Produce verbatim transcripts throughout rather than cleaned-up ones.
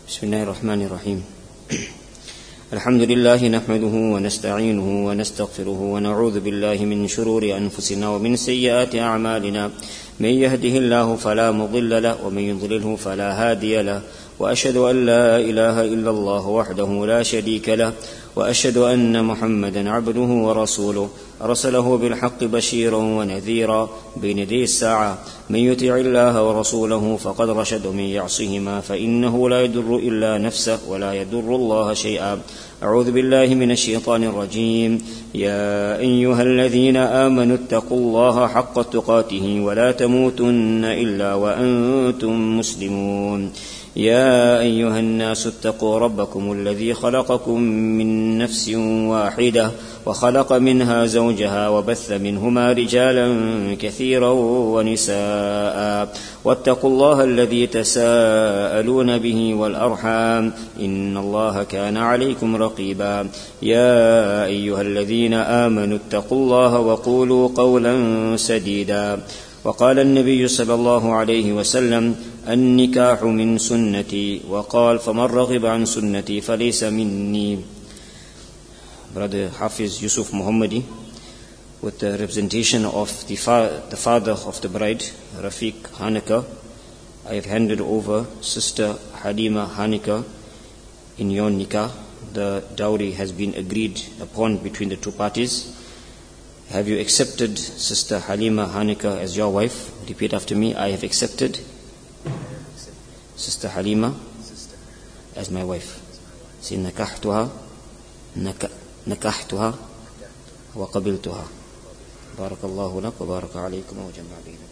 بسم الله الرحمن الرحيم. الحمد لله نحمده ونستعينه ونستغفره ونعوذ بالله من شرور أنفسنا ومن سيئات أعمالنا، من يهده الله فلا مضل له ومن يضلله فلا هادي له، وأشهد أن لا إله إلا الله وحده لا شريك له، وأشهد أن محمدا عبده ورسوله أرسله بالحق بشيرا ونذيرا بين يدي الساعة. من يطع الله ورسوله فقد رشد، ومن يعصهما فإنه لا يضر إلا نفسه ولا يضر الله شيئا. أعوذ بالله من الشيطان الرجيم. يا أيها الذين آمنوا اتقوا الله حق تقاته ولا تموتن إلا وأنتم مسلمون. يا أيها الناس اتقوا ربكم الذي خلقكم من نفس واحدة وخلق منها زوجها وبث منهما رجالا كثيرا ونساء، واتقوا الله الذي تساءلون به والأرحام إن الله كان عليكم رقيبا. يا أيها الذين آمنوا اتقوا الله وقولوا قولا سديدا. وقال النبي صلى الله عليه وسلم: النكاح من سنتي، وقال: فمن رغب عن سنتي فليس مني. Brother Hafiz Yusuf Muhammadi, with the representation of the, fa- the father of the bride, Rafiq Hanika, I have handed over Sister Halima Hanika in your nikah. The dowry has been agreed upon between the two parties. Have you accepted Sister Halima Hanika as your wife? Repeat after me. I have accepted Sister Halima as my wife. Say nakahtuha, nakahtuha wa qabiltuha. Barakallahu lak wa baraka alaykum wa jama'a bainakum.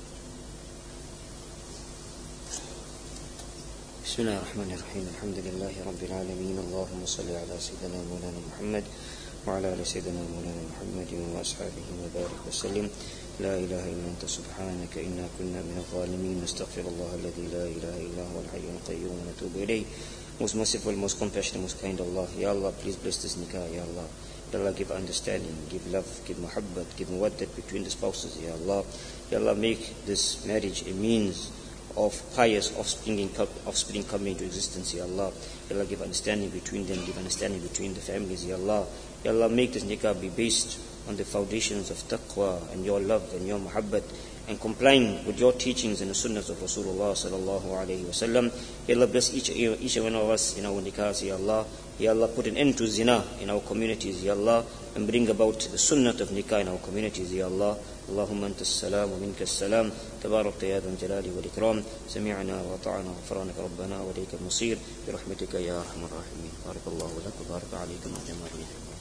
Bismillahir Rahmanir Rahim. Alhamdulillahi Rabbil Alamin. Allahumma salli ala Sayyidina Mawlana Muhammad وعلى آل سيدنا مولانا محمد وأصحابه وبارك وسلم. لا إله إلا أنت سبحانك إنا كنا من الظالمين. نستغفر الله الذي لا إله إلا هو الحي القيوم ونتوب إليه. Most merciful, most compassionate, most kind Allah. Ya Allah, please bless this nikah. Ya Allah, Ya Allah, give understanding, give love, give muhabbat, give muwaddat between the spouses. Ya Allah, Ya Allah, make this marriage a means of pious offspring, offspring coming into existence. Ya Allah, Ya Allah, give understanding between them, give understanding between the families. Ya Allah, Ya Allah, make this nikah be based on the foundations of taqwa and your love and your muhabbat, and complying with your teachings and the sunnahs of Rasulullah sallallahu alayhi wa sallam. Ya Allah, bless each, each one of us in our nikahs. Ya Allah, Ya Allah, put an end to zina in our communities. Ya Allah, and bring about the sunnah of nikah in our communities. Ya Allah, Allahumma anta as-salam wa minka as-salam. Tabarakta ya dhal jalali wal ikram. Sami'na wa ata'na ghufranaka rabbana wa ilayka al-masir. Bi rahmatika ya arhamar rahimin. Barakallahu lak wa baraka alaykum wa jama'a bainakum.